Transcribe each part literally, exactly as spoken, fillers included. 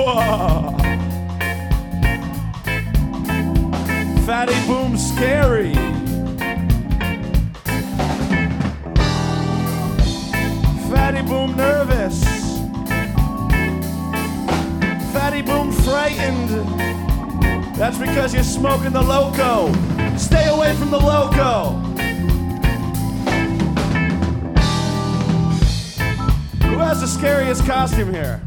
Whoa. Fatty Boom Scary. Fatty Boom Nervous. Fatty Boom Frightened. That's because you're smoking the Loco. Stay away from the Loco. Who has the scariest costume here?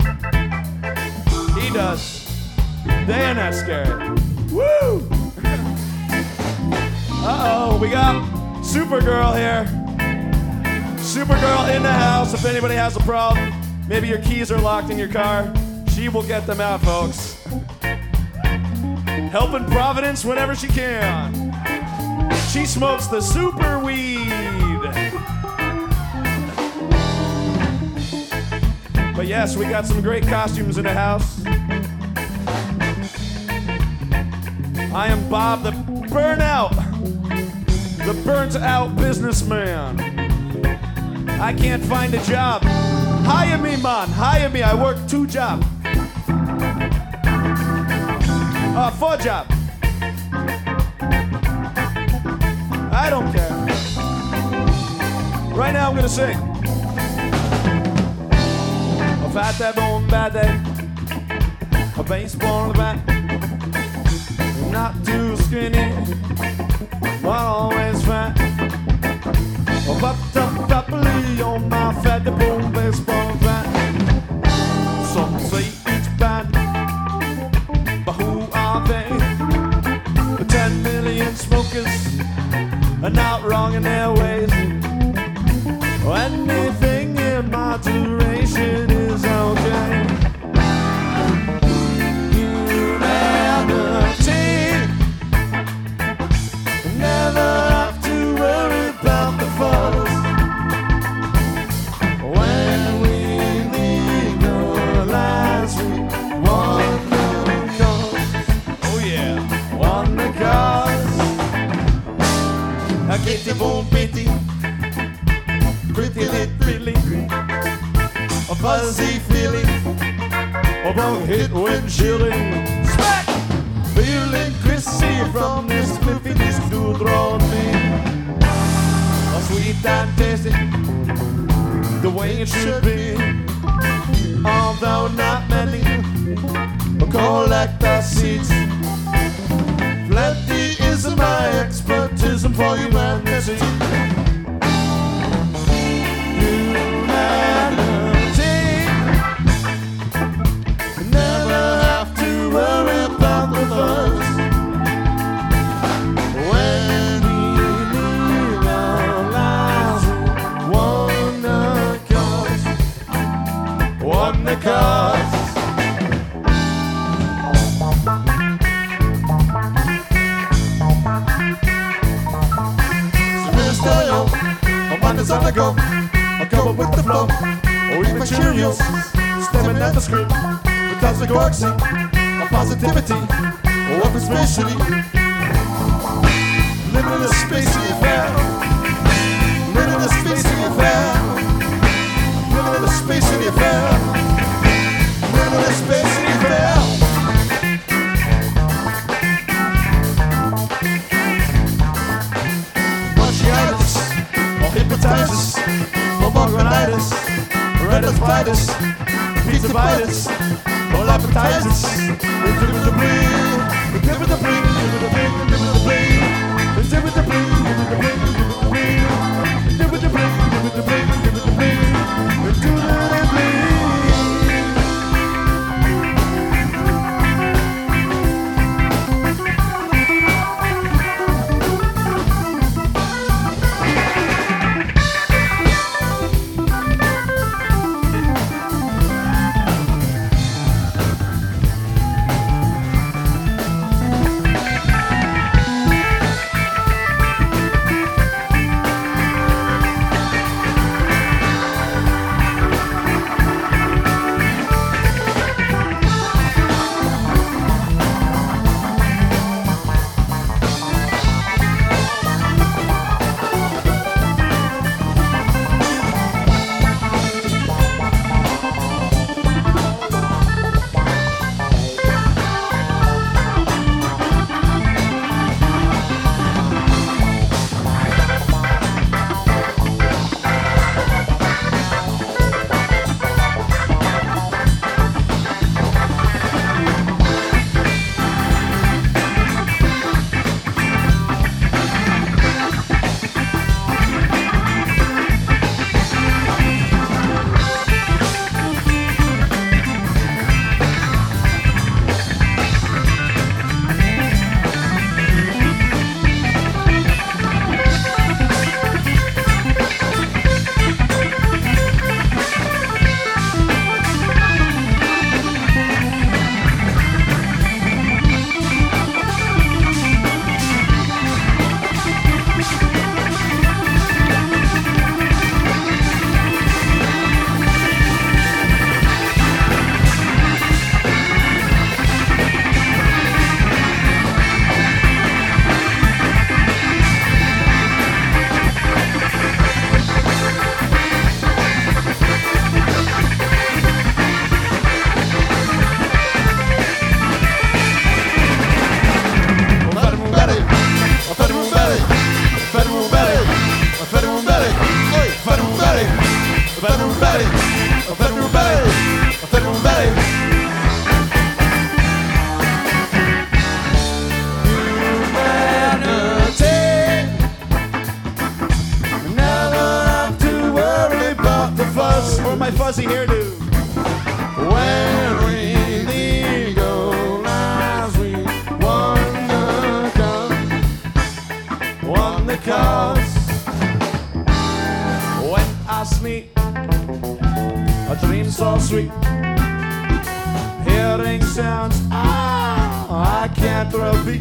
He does. They ain't that scary. Woo! Uh-oh, we got Supergirl here. Supergirl in the house. If anybody has a problem, maybe your keys are locked in your car, she will get them out, folks. Helping Providence whenever she can. She smokes the super weed. But yes, we got some great costumes in the house. I am Bob the Burnout, the burnt out businessman. I can't find a job. Hire me, man, hire me. I work two jobs. Uh, four jobs. I don't care. Right now I'm gonna sing. A fat day, bone, bad day. A baseball bat. Not too skinny, but always fat. Oh, popped up properly on my fat, the boom baseball bat. Some say it's bad, but who are they? The ten million smokers are not wrong in their ways. Anything in moderation is okay. Kitty boom bitty, pretty lit really, a fuzzy feeling, a bong hit when chilling. Smack! Feeling crispy from this flippy, this dude on me. A sweet and tasty, the way it should be. Although not many, collect the seeds. Plenty is my expertism for humanity. Humanity. Never have to worry about the buzz. When we leave our lives, one cause, one cause. On the go, I'll go with the flow, or even Cheerios, stemming at the script, because the corksy, or positivity, or open space city, living in a spacey affair, living in a spacey affair, living in a spacey affair, living in a spacey affair. Hepatitis, or bronchitis, retitis, pizza vitis, or lapatitis. Give it the bleed, give it the bleed, give it the bleed, give it the bleed, give it the bleed, give it the bleed, give it the bleed, give it the bleed, give it the bleed, give it the bleed, do the bleed. federal belly, a federal belly, a federal belly, a federal belly. Or my fuzzy hairdo. When we legalize, we won the cause, won the cause. When I sleep, a dream so sweet, hearing sounds ah, I can't repeat.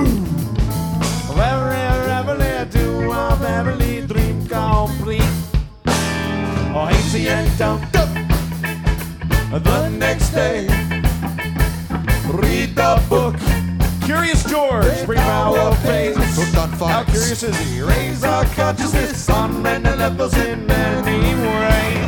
Very reveille do I verily dream complete. Oh, hazy and down, the next day, read the book. Curious George, bring our face. Hooked on phonics. How curious is he? Raise our consciousness on many levels in any way.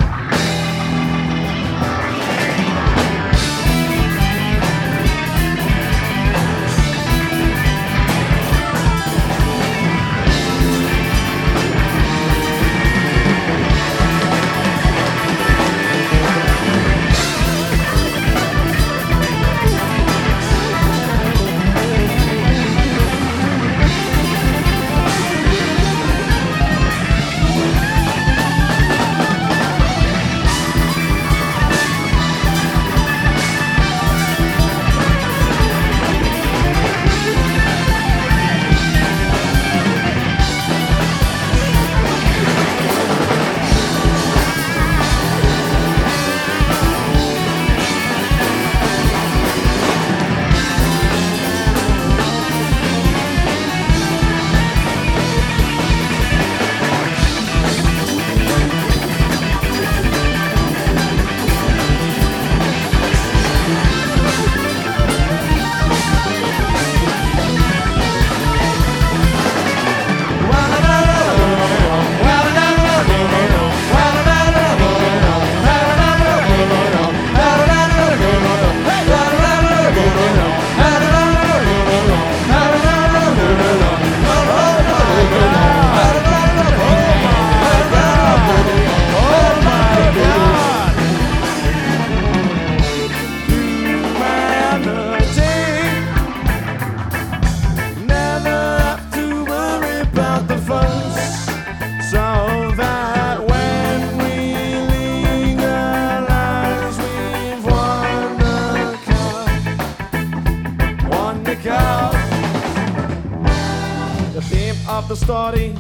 The story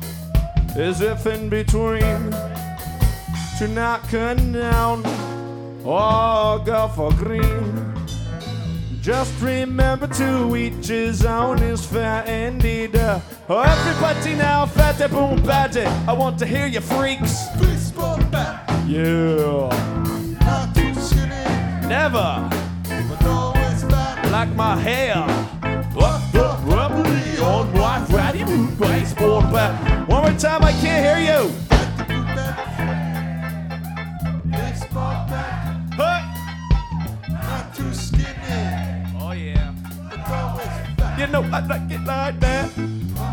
is if in between to knock her down or go for green. Just remember to each his own is fair indeed. Uh, oh, everybody now, fat boom baddy. I want to hear you freaks. Baseball bat. Yeah. Not too skinny. Never. But always fat. Like my hair. Up, up, rubbly on white ratty boot baseball bat. One more time, I can't hear you. Baseball bat. Huh? Not too skinny. Oh yeah. But always fat. You know I like it like that.